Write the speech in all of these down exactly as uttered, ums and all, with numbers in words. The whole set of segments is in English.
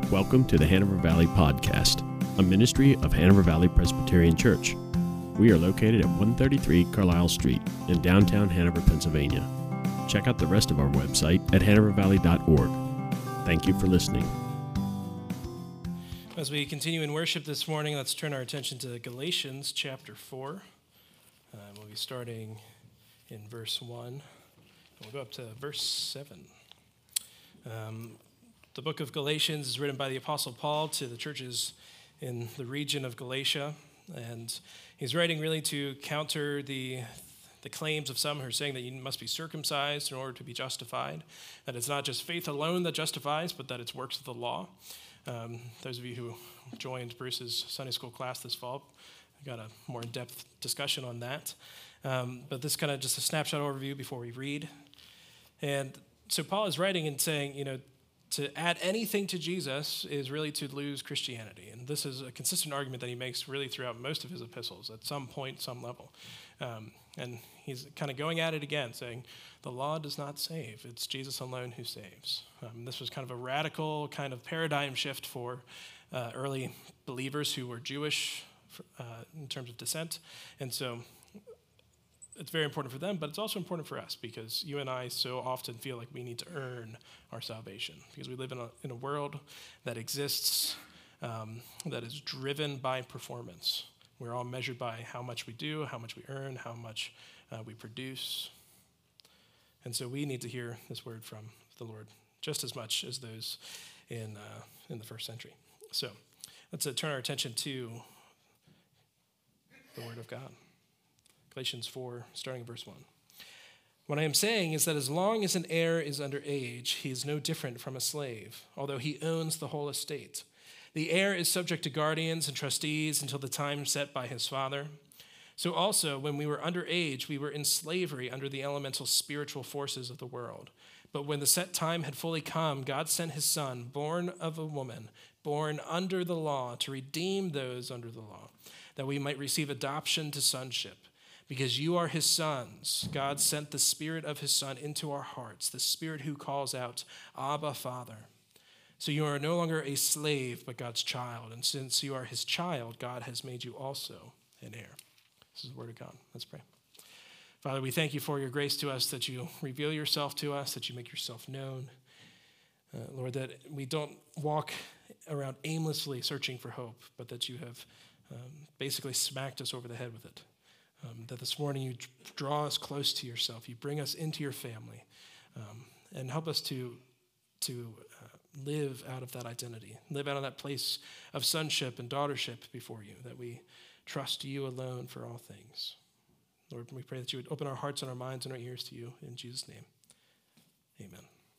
Welcome to the Hanover Valley Podcast, a ministry of Hanover Valley Presbyterian Church. We are located at one thirty-three Carlisle Street in downtown Hanover, Pennsylvania. Check out the rest of our website at hanover valley dot org. Thank you for listening. As we continue in worship this morning, let's turn our attention to Galatians chapter four. Uh, we'll be starting in verse one. We'll go up to verse seven. Um, the book of Galatians is written by the Apostle Paul to the churches in the region of Galatia, and he's writing really to counter the the claims of some who are saying that you must be circumcised in order to be justified, that it's not just faith alone that justifies, but that it's works of the law. Um, those of you who joined Bruce's Sunday school class this fall, we got a more in-depth discussion on that. Um, but this kind of just a snapshot overview before we read. And so Paul is writing and saying, you know, to add anything to Jesus is really to lose Christianity. And this is a consistent argument that he makes really throughout most of his epistles at some point, some level. Um, and he's kind of going at it again, saying the law does not save. It's Jesus alone who saves. Um, this was kind of a radical kind of paradigm shift for uh, early believers who were Jewish uh, in terms of descent. And so it's very important for them, but it's also important for us because you and I so often feel like we need to earn our salvation because we live in a, in a world that exists um, that is driven by performance. We're all measured by how much we do, how much we earn, how much uh, we produce. And so we need to hear this word from the Lord just as much as those in uh, in the first century. So let's uh, turn our attention to the word of God. Galatians four, starting in verse one. What I am saying is that as long as an heir is under age, he is no different from a slave, although he owns the whole estate. The heir is subject to guardians and trustees until the time set by his father. So also, when we were under age, we were in slavery under the elemental spiritual forces of the world. But when the set time had fully come, God sent his son, born of a woman, born under the law, to redeem those under the law, that we might receive adoption to sonship. Because you are his sons, God sent the Spirit of his Son into our hearts, the Spirit who calls out, Abba, Father. So you are no longer a slave, but God's child. And since you are his child, God has made you also an heir. This is the word of God. Let's pray. Father, we thank you for your grace to us, that you reveal yourself to us, that you make yourself known. Uh, Lord, that we don't walk around aimlessly searching for hope, but that you have um, basically smacked us over the head with it. Um, that this morning you draw us close to yourself. You bring us into your family um, and help us to, to uh, live out of that identity, live out of that place of sonship and daughtership before you, that we trust you alone for all things. Lord, we pray that you would open our hearts and our minds and our ears to you. In Jesus' name, amen.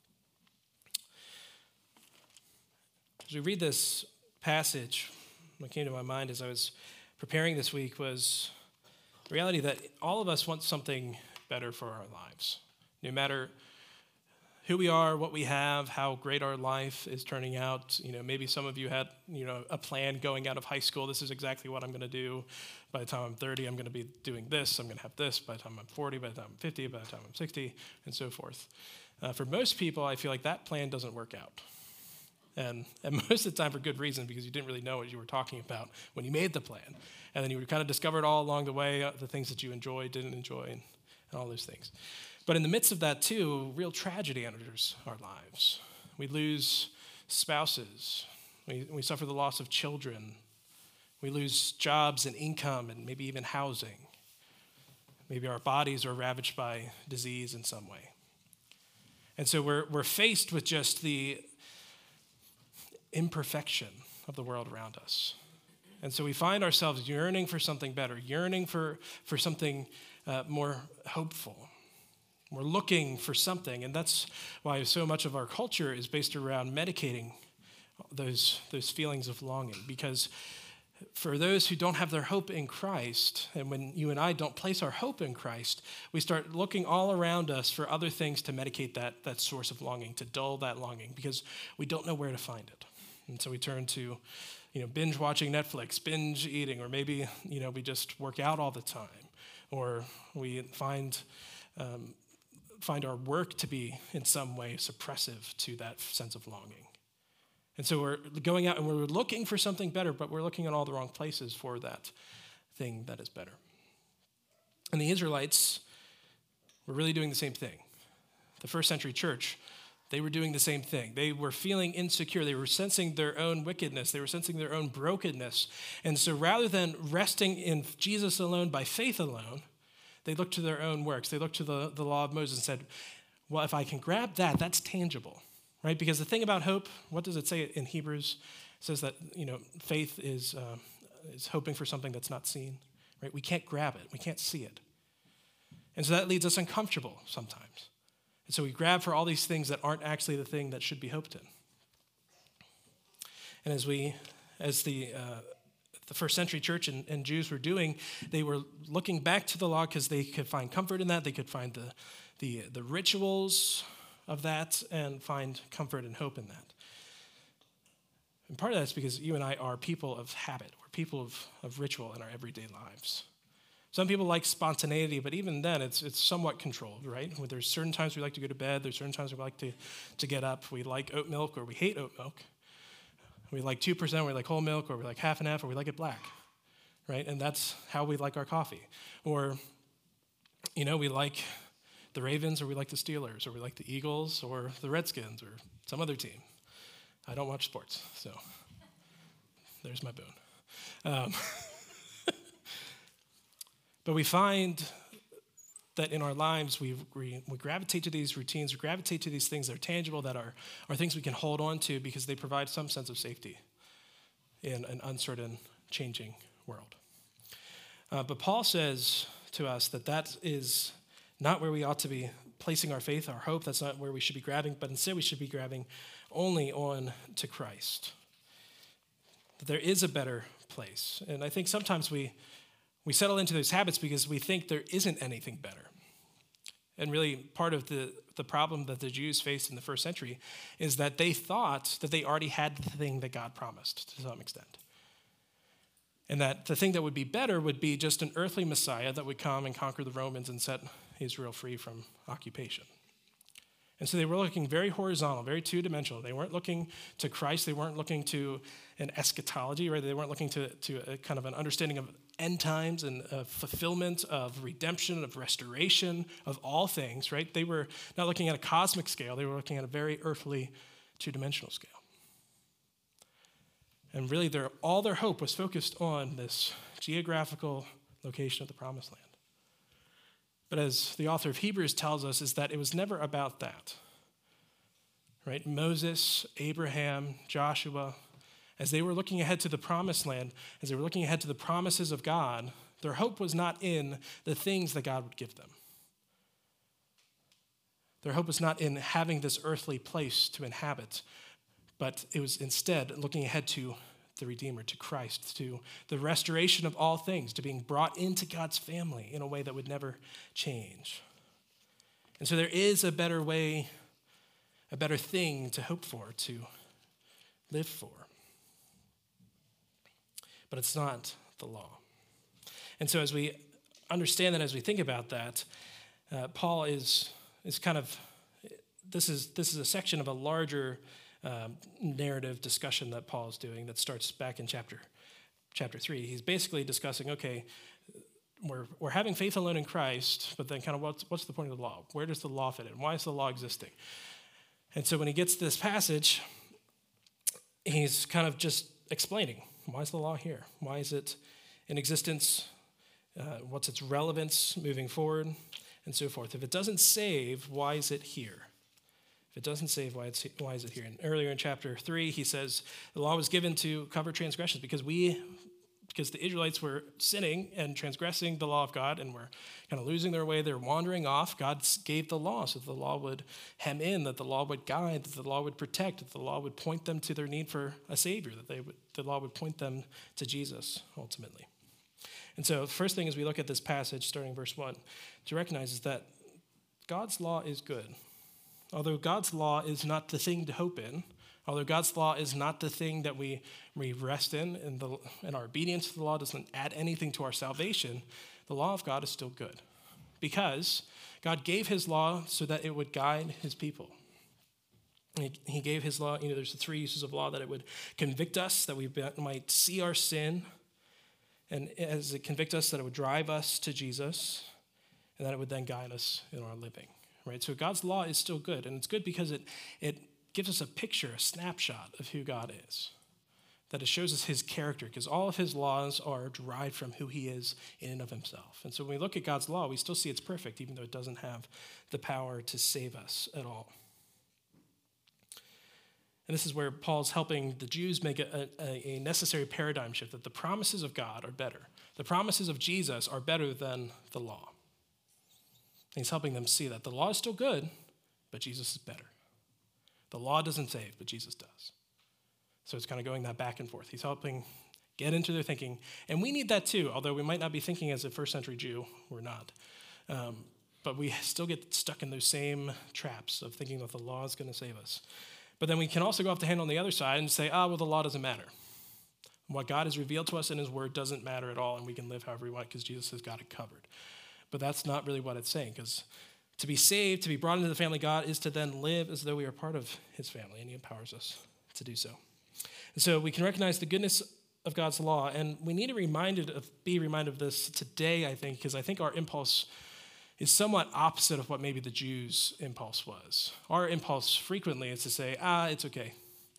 As we read this passage, what came to my mind as I was preparing this week was the reality that all of us want something better for our lives. No matter who we are, what we have, how great our life is turning out. You know, maybe some of you had, you know, a plan going out of high school. This is exactly what I'm going to do. By the time I'm thirty, I'm going to be doing this. I'm going to have this. By the time I'm forty, by the time I'm fifty, by the time I'm sixty, and so forth. Uh, for most people, I feel like that plan doesn't work out. And, and most of the time for good reason, because you didn't really know what you were talking about when you made the plan. And then you kind of discovered all along the way uh, the things that you enjoyed, didn't enjoy, and, and all those things. But in the midst of that, too, real tragedy enters our lives. We lose spouses. We, we suffer the loss of children. We lose jobs and income and maybe even housing. Maybe our bodies are ravaged by disease in some way. And so we're we're faced with just the imperfection of the world around us. And so we find ourselves yearning for something better, yearning for, for something uh, more hopeful. We're looking for something, and that's why so much of our culture is based around medicating those, those feelings of longing. Because for those who don't have their hope in Christ, and when you and I don't place our hope in Christ, we start looking all around us for other things to medicate that, that source of longing, to dull that longing, because we don't know where to find it. And so we turn to, you know, binge watching Netflix, binge eating, or maybe, you know, we just work out all the time, or we find um, find our work to be in some way suppressive to that sense of longing. And so we're going out and we're looking for something better, but we're looking in all the wrong places for that thing that is better. And the Israelites were really doing the same thing. The first century church, they were doing the same thing. They were feeling insecure. They were sensing their own wickedness. They were sensing their own brokenness. And so rather than resting in Jesus alone by faith alone, they looked to their own works. They looked to the, the law of Moses and said, well, if I can grab that, that's tangible, right? Because the thing about hope, what does it say in Hebrews? It says that, you know, faith is, uh, is hoping for something that's not seen, right? We can't grab it. We can't see it. And so that leaves us uncomfortable sometimes. And so we grab for all these things that aren't actually the thing that should be hoped in. And as we, as the uh, the first century church and, and Jews were doing, they were looking back to the law because they could find comfort in that. They could find the, the, the rituals of that and find comfort and hope in that. And part of that is because you and I are people of habit. We're people of, of ritual in our everyday lives. Some people like spontaneity, but even then, it's it's somewhat controlled, right? There's certain times we like to go to bed. There's certain times we like to, to get up. We like oat milk or we hate oat milk. We like two percent, or we like whole milk, or we like half and half, or we like it black, right? And that's how we like our coffee. Or, you know, we like the Ravens, or we like the Steelers, or we like the Eagles, or the Redskins, or some other team. I don't watch sports, so there's my boon. Um, But we find that in our lives, we, we, we gravitate to these routines, we gravitate to these things that are tangible, that are, are things we can hold on to because they provide some sense of safety in an uncertain, changing world. Uh, but Paul says to us that that is not where we ought to be placing our faith, our hope. That's not where we should be grabbing, but instead we should be grabbing only on to Christ. That there is a better place. And I think sometimes we We settle into those habits because we think there isn't anything better. And really, part of the, the problem that the Jews faced in the first century is that they thought that they already had the thing that God promised to some extent. And that the thing that would be better would be just an earthly Messiah that would come and conquer the Romans and set Israel free from occupation. And so they were looking very horizontal, very two-dimensional. They weren't looking to Christ. They weren't looking to an eschatology, right? They weren't looking to, to a kind of an understanding of end times and a fulfillment of redemption, of restoration, of all things, right? They were not looking at a cosmic scale. They were looking at a very earthly, two-dimensional scale. And really, their, all their hope was focused on this geographical location of the Promised Land. But as the author of Hebrews tells us, is that it was never about that, right? Moses, Abraham, Joshua, as they were looking ahead to the Promised Land, as they were looking ahead to the promises of God, their hope was not in the things that God would give them. Their hope was not in having this earthly place to inhabit, but it was instead looking ahead to the Redeemer, to Christ, to the restoration of all things, to being brought into God's family in a way that would never change. And so there is a better way, a better thing to hope for, to live for. But it's not the law. And so as we understand that, as we think about that, uh, Paul is is kind of, this is this is a section of a larger Um, narrative discussion that Paul is doing that starts back in chapter chapter three. He's basically discussing, okay, we're we're having faith alone in Christ, but then kind of what's what's the point of the law? Where does the law fit in? Why is the law existing? And so when he gets to this passage, he's kind of just explaining, why is the law here? Why is it in existence? Uh, what's its relevance moving forward? And so forth. If it doesn't save, why is it here? If it doesn't save, why, it's, why is it here? And earlier in chapter three, he says the law was given to cover transgressions because we, because the Israelites were sinning and transgressing the law of God and were kind of losing their way. They're wandering off. God gave the law so that the law would hem in, that the law would guide, that the law would protect, that the law would point them to their need for a Savior, that they would, the law would point them to Jesus ultimately. And so the first thing as we look at this passage, starting verse one, to recognize is that God's law is good. Although God's law is not the thing to hope in, although God's law is not the thing that we, we rest in, and, the, and our obedience to the law doesn't add anything to our salvation, the law of God is still good. Because God gave his law so that it would guide his people. He, he gave his law, you know, there's the three uses of law, that it would convict us, that we might see our sin, and as it convicts us, that it would drive us to Jesus, and that it would then guide us in our living, right? So God's law is still good, and it's good because it it gives us a picture, a snapshot of who God is, that it shows us his character, because all of his laws are derived from who he is in and of himself. And so when we look at God's law, we still see it's perfect, even though it doesn't have the power to save us at all. And this is where Paul's helping the Jews make a, a, a necessary paradigm shift, that the promises of God are better. The promises of Jesus are better than the law. And he's helping them see that the law is still good, but Jesus is better. The law doesn't save, but Jesus does. So it's kind of going that back and forth. He's helping get into their thinking. And we need that too, although we might not be thinking as a first century Jew. We're not. Um, but we still get stuck in those same traps of thinking that the law is going to save us. But then we can also go off the handle on the other side and say, ah, well, the law doesn't matter. What God has revealed to us in his word doesn't matter at all, and we can live however we want because Jesus has got it covered. But that's not really what it's saying, because to be saved, to be brought into the family of God, is to then live as though we are part of his family, and he empowers us to do so. And so we can recognize the goodness of God's law, and we need to reminded of, be reminded of this today, I think, because I think our impulse is somewhat opposite of what maybe the Jews' impulse was. Our impulse frequently is to say, ah, it's okay.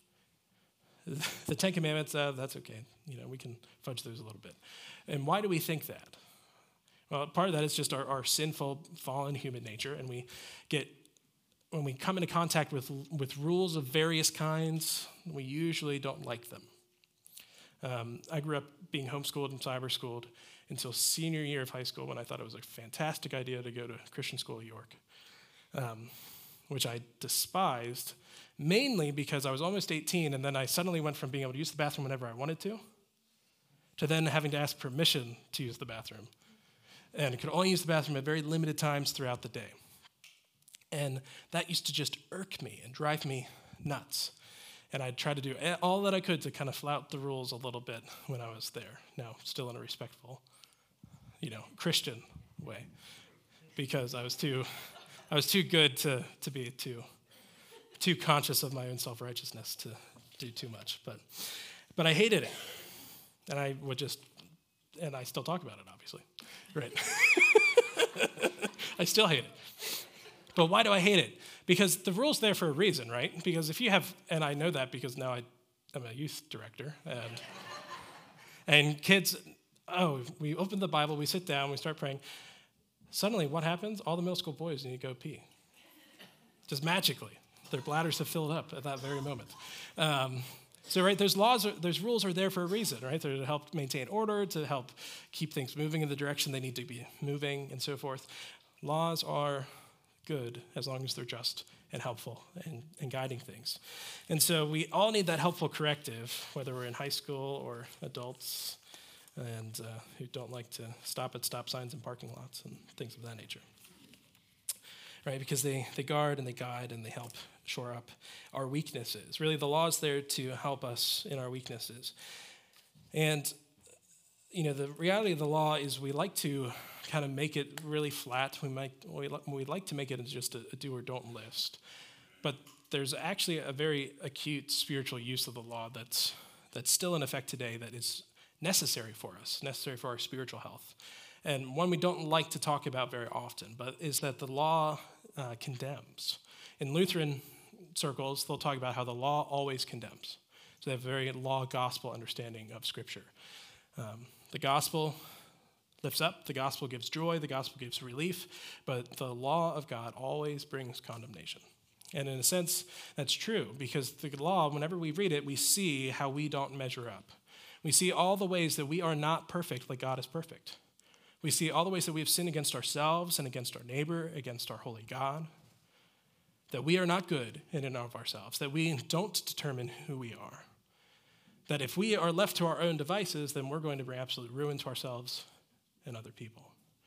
The Ten Commandments, uh, that's okay. You know, we can fudge those a little bit. And why do we think that? Well, part of that is just our, our sinful, fallen human nature, and we get, when we come into contact with, with rules of various kinds, we usually don't like them. Um, I grew up being homeschooled and cyber schooled until senior year of high school, when I thought it was a fantastic idea to go to Christian school at York, um, which I despised, mainly because I was almost eighteen, and then I suddenly went from being able to use the bathroom whenever I wanted to, to then having to ask permission to use the bathroom. And I could only use the bathroom at very limited times throughout the day. And that used to just irk me and drive me nuts. And I tried to do all that I could to kind of flout the rules a little bit when I was there. Now, still in a respectful, you know, Christian way, because I was too, I was too good to to be too, too conscious of my own self-righteousness to do too much. But, but I hated it, and I would just, and I still talk about it, obviously, right? I still hate it. But why do I hate it? Because the rule's there for a reason, right? Because if you have, and I know that because now I, I'm a youth director, and and kids, oh, we open the Bible, we sit down, we start praying. Suddenly, what happens? All the middle school boys need to go pee. Just magically. Their bladders have filled up at that very moment. Um, so, right, those laws, are, those rules are there for a reason, right? They're to help maintain order, to help keep things moving in the direction they need to be moving, and so forth. Laws are good as long as they're just and helpful and, and guiding things. And so we all need that helpful corrective, whether we're in high school or adults and uh, who don't like to stop at stop signs and parking lots and things of that nature. Right, because they, they guard and they guide and they help shore up our weaknesses. Really, the law is there to help us in our weaknesses. And, you know, the reality of the law is we like to kind of make it really flat. We might we we'd like to make it as just a, a do or don't list. But there's actually a very acute spiritual use of the law that's that's still in effect today that is necessary for us, necessary for our spiritual health. And one we don't like to talk about very often, but is that the law uh, condemns. In Lutheran circles, they'll talk about how the law always condemns. So they have a very law-gospel understanding of Scripture. Um, the gospel lifts up, the gospel gives joy, the gospel gives relief, but the law of God always brings condemnation. And in a sense, that's true, because the law, whenever we read it, we see how we don't measure up. We see all the ways that we are not perfect like God is perfect. We see all the ways that we have sinned against ourselves and against our neighbor, against our holy God, that we are not good in and of ourselves, that we don't determine who we are, that if we are left to our own devices, then we're going to bring absolute ruin to ourselves and other people.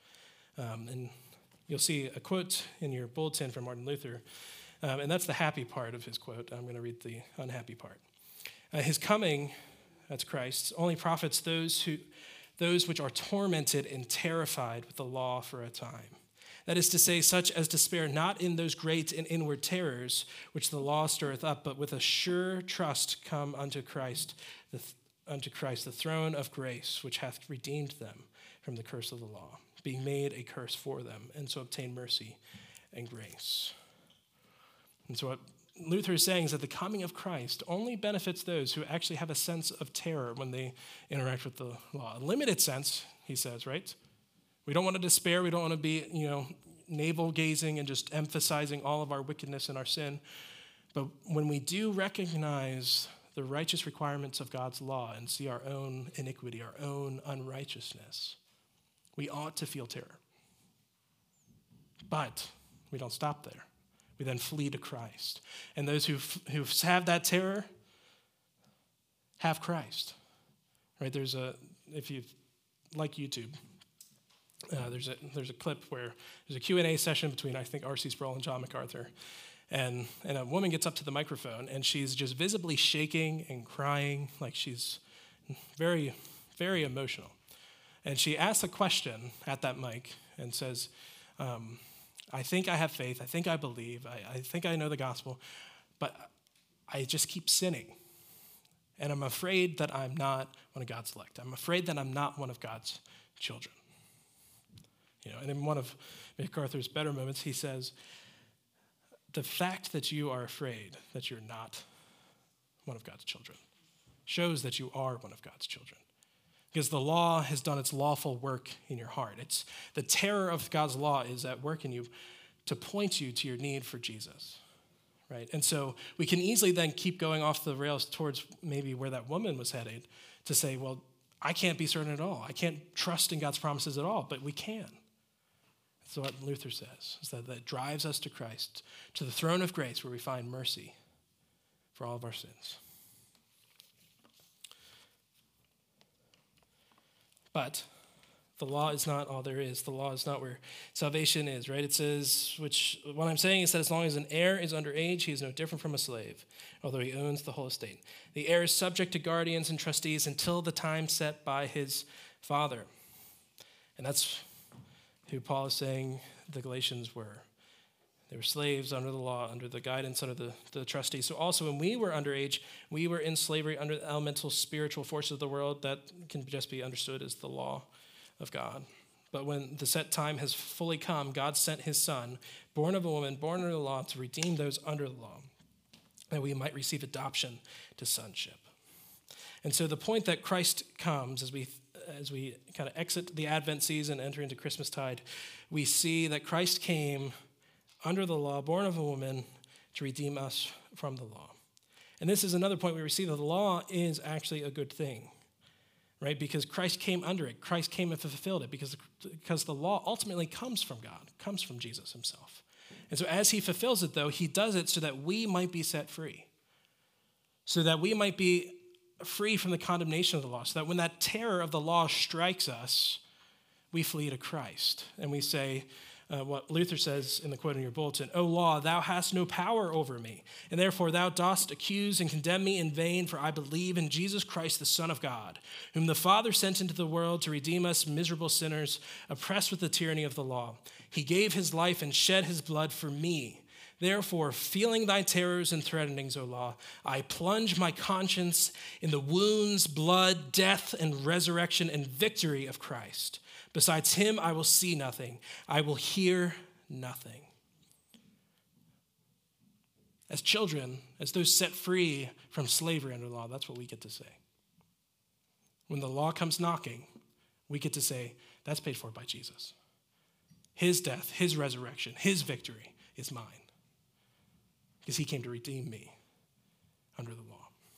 Um, and you'll see a quote in your bulletin from Martin Luther, um, and that's the happy part of his quote. I'm going to read the unhappy part. Uh, his coming, that's Christ, only profits those who, those which are tormented and terrified with the law for a time. That is to say, such as to spare not in those great and inward terrors which the law stirreth up, but with a sure trust come unto Christ, the, unto Christ, the throne of grace, which hath redeemed them from the curse of the law, being made a curse for them, and so obtain mercy and grace. And so what Luther is saying is that the coming of Christ only benefits those who actually have a sense of terror when they interact with the law. A limited sense, he says, right? We don't want to despair. We don't want to be, you know, navel-gazing and just emphasizing all of our wickedness and our sin. But when we do recognize the righteous requirements of God's law and see our own iniquity, our own unrighteousness, we ought to feel terror. But we don't stop there. We then flee to Christ. And those who who have that terror have Christ. Right? There's a, if you like YouTube, Uh, there's a there's a clip where there's a Q and A session between, I think, R C Sproul and John MacArthur. And, and a woman gets up to the microphone, and she's just visibly shaking and crying, like she's very, very emotional. And she asks a question at that mic and says, um, I think I have faith. I think I believe. I, I think I know the gospel. But I just keep sinning. And I'm afraid that I'm not one of God's elect. I'm afraid that I'm not one of God's children. You know, and in one of MacArthur's better moments, he says, the fact that you are afraid that you're not one of God's children shows that you are one of God's children. Because the law has done its lawful work in your heart. It's the terror of God's law is at work in you to point you to your need for Jesus. Right? And so we can easily then keep going off the rails towards maybe where that woman was headed to say, well, I can't be certain at all. I can't trust in God's promises at all, but we can. That's what Luther says, is that that drives us to Christ, to the throne of grace where we find mercy for all of our sins. But the law is not all there is. The law is not where salvation is, right? It says, which what I'm saying is that as long as an heir is underage, he is no different from a slave, although he owns the whole estate. The heir is subject to guardians and trustees until the time set by his father. And that's who Paul is saying the Galatians were. They were slaves under the law, under the guidance, under the, the trustees. So also when we were underage, we were in slavery under the elemental spiritual forces of the world. That can just be understood as the law of God. But when the set time has fully come, God sent his son, born of a woman, born under the law, to redeem those under the law, that we might receive adoption to sonship. And so the point that Christ comes as we as we kind of exit the Advent season, enter into Christmastide, we see that Christ came under the law, born of a woman, to redeem us from the law. And this is another point where we see that the law is actually a good thing, right? Because Christ came under it. Christ came and fulfilled it because, because the law ultimately comes from God, comes from Jesus himself. And so as he fulfills it, though, he does it so that we might be set free, so that we might be free from the condemnation of the law, so that when that terror of the law strikes us, we flee to Christ. And we say, Uh, what Luther says in the quote in your bulletin, O law, thou hast no power over me, and therefore thou dost accuse and condemn me in vain, for I believe in Jesus Christ, the Son of God, whom the Father sent into the world to redeem us miserable sinners, oppressed with the tyranny of the law. He gave his life and shed his blood for me. Therefore, feeling thy terrors and threatenings, O law, I plunge my conscience in the wounds, blood, death, and resurrection and victory of Christ. Besides him, I will see nothing. I will hear nothing. As children, as those set free from slavery under law, that's what we get to say. When the law comes knocking, we get to say, that's paid for by Jesus. His death, his resurrection, his victory is mine. Because he came to redeem me under the law.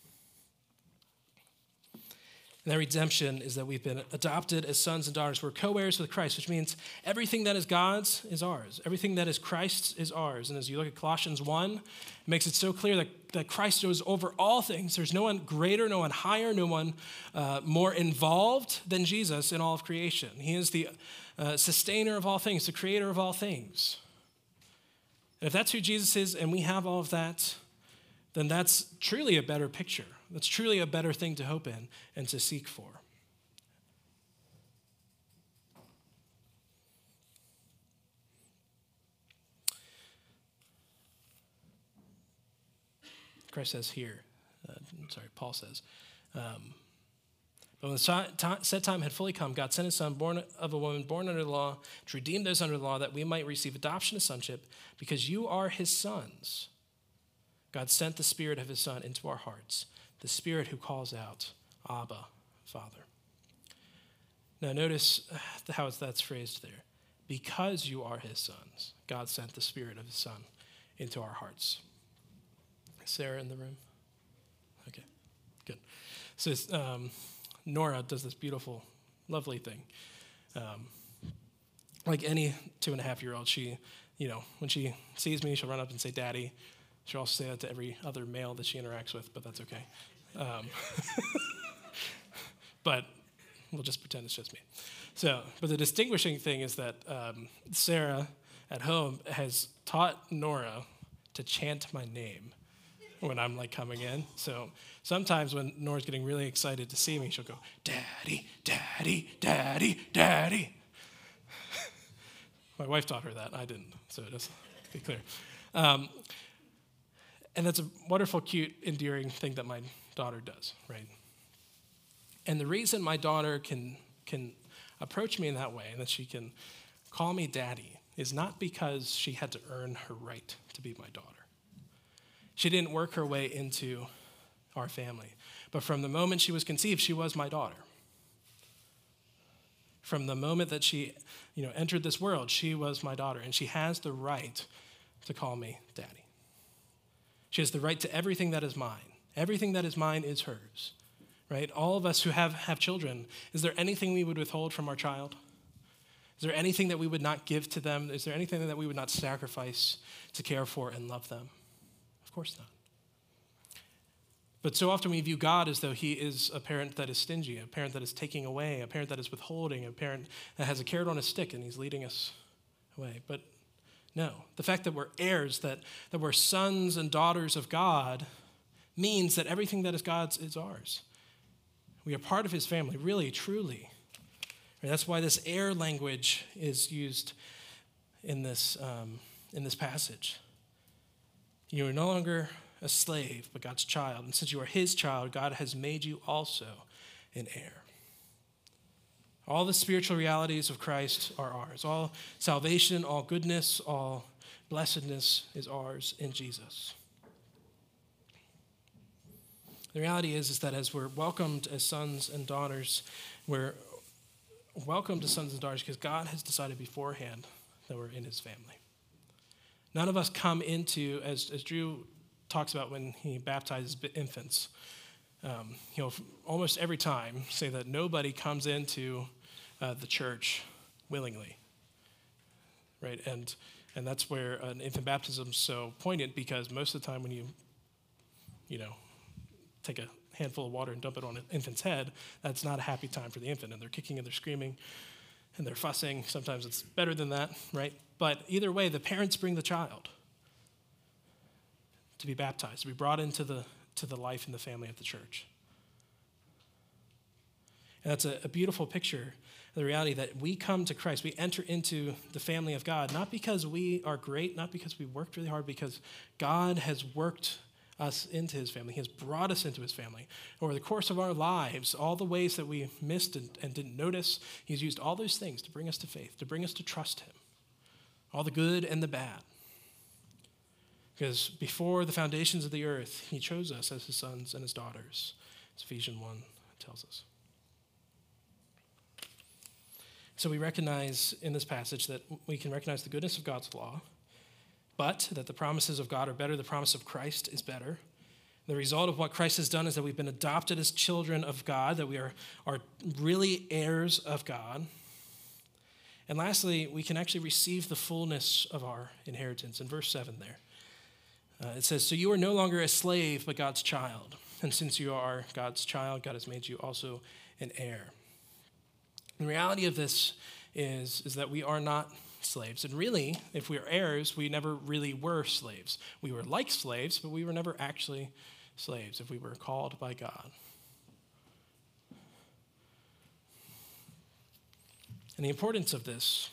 And that redemption is that we've been adopted as sons and daughters. We're co-heirs with Christ, which means everything that is God's is ours. Everything that is Christ's is ours. And as you look at Colossians one, it makes it so clear that, that Christ goes over all things. There's no one greater, no one higher, no one uh, more involved than Jesus in all of creation. He is the uh, sustainer of all things, the creator of all things. And if that's who Jesus is and we have all of that, then that's truly a better picture. That's truly a better thing to hope in and to seek for. Christ says here, uh, sorry, Paul says, um, but when the set time had fully come, God sent his son, born of a woman, born under the law, to redeem those under the law, that we might receive adoption to sonship, because you are his sons. God sent the Spirit of his Son into our hearts, the Spirit who calls out, Abba, Father. Now notice how that's phrased there. Because you are his sons, God sent the Spirit of his Son into our hearts. Is Sarah in the room? Okay, good. So um, Nora does this beautiful, lovely thing. Um, like any two and a half year old, she, you know, when she sees me, she'll run up and say, Daddy. She'll also say that to every other male that she interacts with, but that's okay. Um, but we'll just pretend it's just me. So, but the distinguishing thing is that um, Sarah at home has taught Nora to chant my name when I'm like coming in. So sometimes when Nora's getting really excited to see me, she'll go, Daddy, Daddy, Daddy, Daddy. My wife taught her that. I didn't, so just to be clear. Um, and that's a wonderful, cute, endearing thing that my daughter does, right? And the reason my daughter can can approach me in that way and that she can call me daddy is not because she had to earn her right to be my daughter. She didn't work her way into our family. But from the moment she was conceived, she was my daughter. From the moment that she, you know, entered this world, she was my daughter, and she has the right to call me daddy. She has the right to everything that is mine. Everything that is mine is hers, right? All of us who have, have children, is there anything we would withhold from our child? Is there anything that we would not give to them? Is there anything that we would not sacrifice to care for and love them? Of course not. But so often we view God as though he is a parent that is stingy, a parent that is taking away, a parent that is withholding, a parent that has a carrot on a stick and he's leading us away. But no, the fact that we're heirs, that, that we're sons and daughters of God, means that everything that is God's is ours. We are part of his family, really, truly. And that's why this heir language is used in this, um, in this passage. You are no longer a slave, but God's child. And since you are his child, God has made you also an heir. All the spiritual realities of Christ are ours. All salvation, all goodness, all blessedness is ours in Jesus. The reality is, is that as we're welcomed as sons and daughters, we're welcomed as sons and daughters because God has decided beforehand that we're in his family. None of us come into, as, as Drew talks about when he baptizes infants, um, he'll almost every time say that nobody comes into uh, the church willingly, right? And and that's where an infant baptism is so poignant, because most of the time when you, you know, take a handful of water and dump it on an infant's head, that's not a happy time for the infant, and they're kicking and they're screaming and they're fussing. Sometimes it's better than that, right? But either way, the parents bring the child to be baptized, to be brought into the to the life and the family of the church. And that's a, a beautiful picture of the reality that we come to Christ. We enter into the family of God, not because we are great, not because we worked really hard, because God has worked us into his family. He has brought us into his family. Over the course of our lives, all the ways that we missed and, and didn't notice, he's used all those things to bring us to faith, to bring us to trust him. All the good and the bad. Because before the foundations of the earth, he chose us as his sons and his daughters, as Ephesians one tells us. So we recognize in this passage that we can recognize the goodness of God's law, but that the promises of God are better. The promise of Christ is better. The result of what Christ has done is that we've been adopted as children of God, that we are, are really heirs of God. And lastly, we can actually receive the fullness of our inheritance. In verse seven there, uh, it says, so you are no longer a slave, but God's child. And since you are God's child, God has made you also an heir. The reality of this is, is that we are not slaves. And really, if we are heirs, we never really were slaves. We were like slaves, but we were never actually slaves if we were called by God. And the importance of this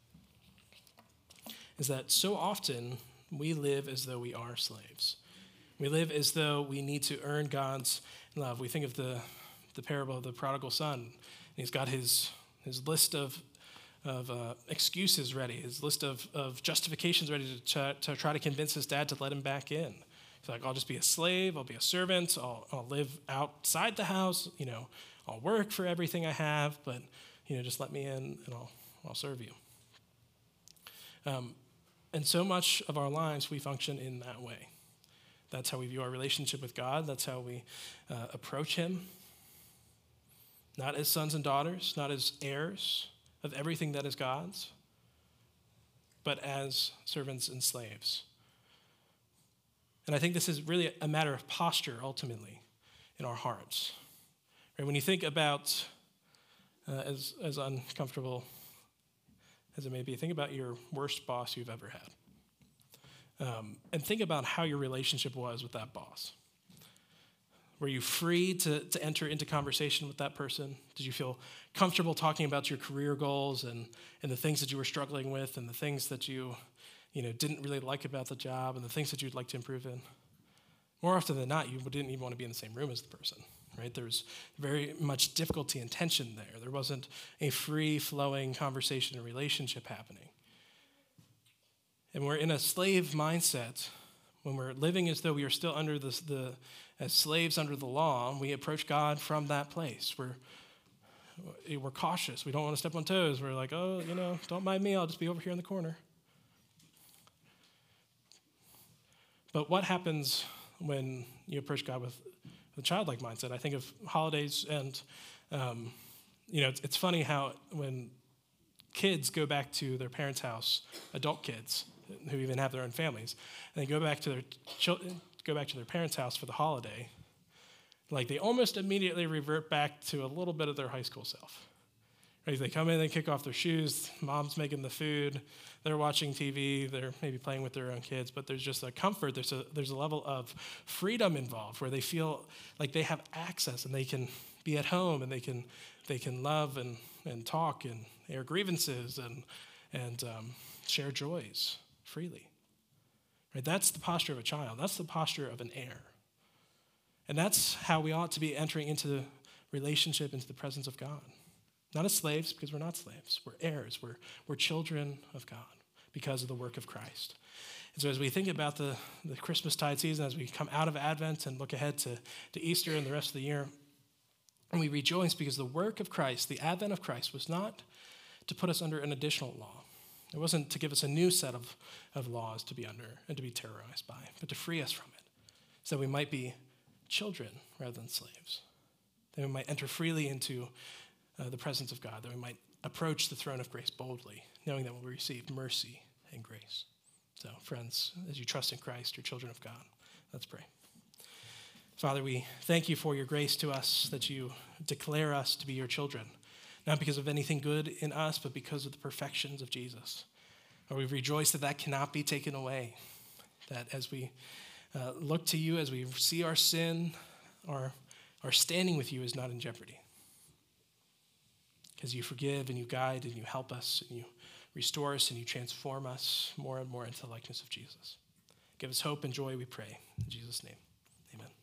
is that so often we live as though we are slaves. We live as though we need to earn God's love. We think of the, the parable of the prodigal son. And he's got his, his list of, of uh, excuses ready, his list of, of justifications ready to, ch- to try to convince his dad to let him back in. He's like, I'll just be a slave, I'll be a servant, I'll, I'll live outside the house, you know, I'll work for everything I have, but, you know, just let me in and I'll, I'll serve you. Um, and so much of our lives, we function in that way. That's how we view our relationship with God. That's how we uh, approach him. Not as sons and daughters, not as heirs of everything that is God's, but as servants and slaves. And I think this is really a matter of posture, ultimately, in our hearts. Right? When you think about, uh, as, as uncomfortable as it may be, think about your worst boss you've ever had. Um, and think about how your relationship was with that boss. Were you free to, to enter into conversation with that person? Did you feel comfortable talking about your career goals and, and the things that you were struggling with and the things that you, you know, didn't really like about the job and the things that you'd like to improve in? More often than not, you didn't even want to be in the same room as the person, right? There was very much difficulty and tension there. There wasn't a free-flowing conversation and relationship happening. And we're in a slave mindset when we're living as though we are still under the, the as slaves under the law. We approach God from that place. We're we're cautious. We don't want to step on toes. We're like, oh, you know, don't mind me. I'll just be over here in the corner. But what happens when you approach God with a childlike mindset? I think of holidays, and um, you know, it's, it's funny how when kids go back to their parents' house, adult kids who even have their own families, and they go back to their children. go back to their parents' house for the holiday, like they almost immediately revert back to a little bit of their high school self. Right? They come in, they kick off their shoes, mom's making the food, they're watching T V, they're maybe playing with their own kids, but there's just a comfort, there's a there's a level of freedom involved where they feel like they have access and they can be at home and they can they can love and, and talk and air grievances and and um, share joys freely. Right? That's the posture of a child. That's the posture of an heir. And that's how we ought to be entering into the relationship, into the presence of God. Not as slaves, because we're not slaves. We're heirs. We're, we're children of God because of the work of Christ. And so as we think about the, the Christmastide season, as we come out of Advent and look ahead to, to Easter and the rest of the year, and we rejoice because the work of Christ, the advent of Christ, was not to put us under an additional law. It wasn't to give us a new set of, of laws to be under and to be terrorized by, but to free us from it so that we might be children rather than slaves, that we might enter freely into uh, the presence of God, that we might approach the throne of grace boldly, knowing that we'll receive mercy and grace. So, friends, as you trust in Christ, you're children of God. Let's pray. Father, we thank you for your grace to us, that you declare us to be your children. Not because of anything good in us, but because of the perfections of Jesus. Or we rejoice that that cannot be taken away. That as we uh, look to you, as we see our sin, our, our standing with you is not in jeopardy. Because you forgive and you guide and you help us and you restore us and you transform us more and more into the likeness of Jesus. Give us hope and joy, we pray. In Jesus' name, amen.